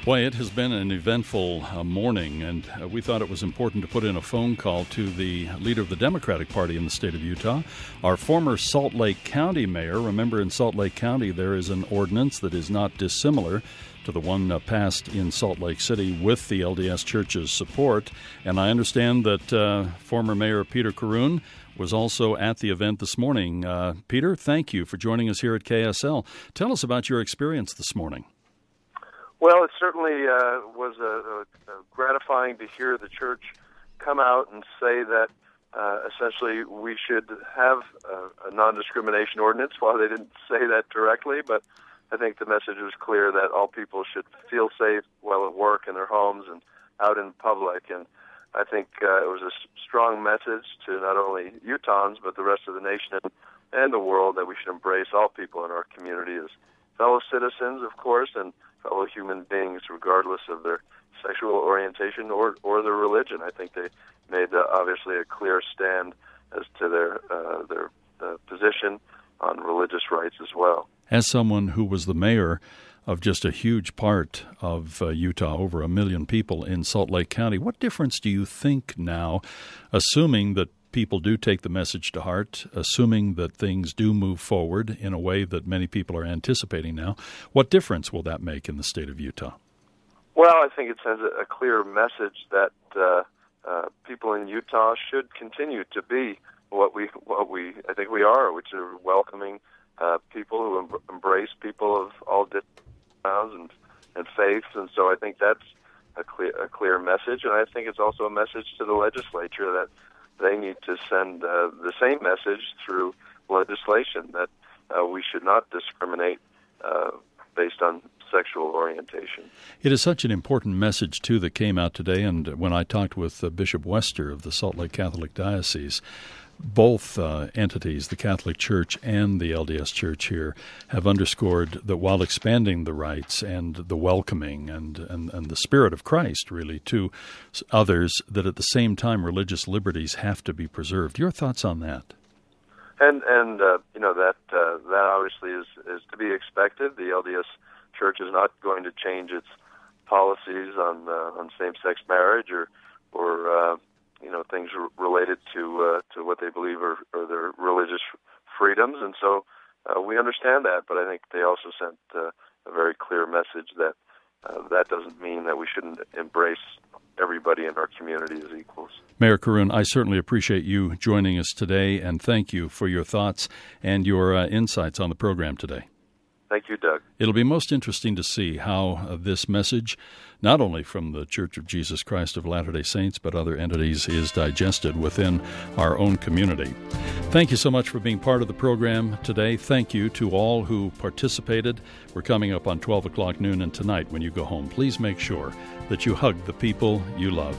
Boy, it has been an eventful morning, and we thought it was important to put in a phone call to the leader of the Democratic Party in the state of Utah, our former Salt Lake County mayor. Remember, in Salt Lake County, there is an ordinance that is not dissimilar to the one passed in Salt Lake City with the LDS Church's support. And I understand that former Mayor Peter Caroon was also at the event this morning. Peter, thank you for joining us here at KSL. Tell us about your experience this morning. Well, it certainly was gratifying to hear the church come out and say that essentially we should have a non-discrimination ordinance. While they didn't say that directly, but I think the message was clear that all people should feel safe while at work, in their homes, and out in public. And I think it was a strong message to not only Utahns, but the rest of the nation and the world, that we should embrace all people in our community as fellow citizens, of course, and fellow human beings, regardless of their sexual orientation or their religion. I think they made obviously a clear stand as to their position on religious rights as well. As someone who was the mayor of just a huge part of Utah, over 1 million people in Salt Lake County, what difference do you think now, assuming that people do take the message to heart, assuming that things do move forward in a way that many people are anticipating now, what difference will that make in the state of Utah? Well, I think it sends a clear message that people in Utah should continue to be what we I think we are, which are welcoming people who embrace people of all different backgrounds and faiths. And so I think that's a clear message, and I think it's also a message to the legislature that they need to send the same message through legislation, that we should not discriminate based on sexual orientation. It is such an important message, too, that came out today. And when I talked with Bishop Wester of the Salt Lake Catholic Diocese, both entities, the Catholic Church and the LDS Church here, have underscored that while expanding the rights and the welcoming and the spirit of Christ, really, to others, that at the same time religious liberties have to be preserved. Your thoughts on that? And you know, that obviously is to be expected. The LDS Church is not going to change its policies on same-sex marriage or you know, things related to what they believe are their religious freedoms, and so we understand that. But I think they also sent a very clear message that that doesn't mean that we shouldn't embrace everybody in our community as equals. Mayor Caroon, I certainly appreciate you joining us today, and thank you for your thoughts and your insights on the program today. Thank you, Doug. It'll be most interesting to see how this message, not only from the Church of Jesus Christ of Latter-day Saints, but other entities, is digested within our own community. Thank you so much for being part of the program today. Thank you to all who participated. We're coming up on 12 o'clock noon, and tonight when you go home, please make sure that you hug the people you love.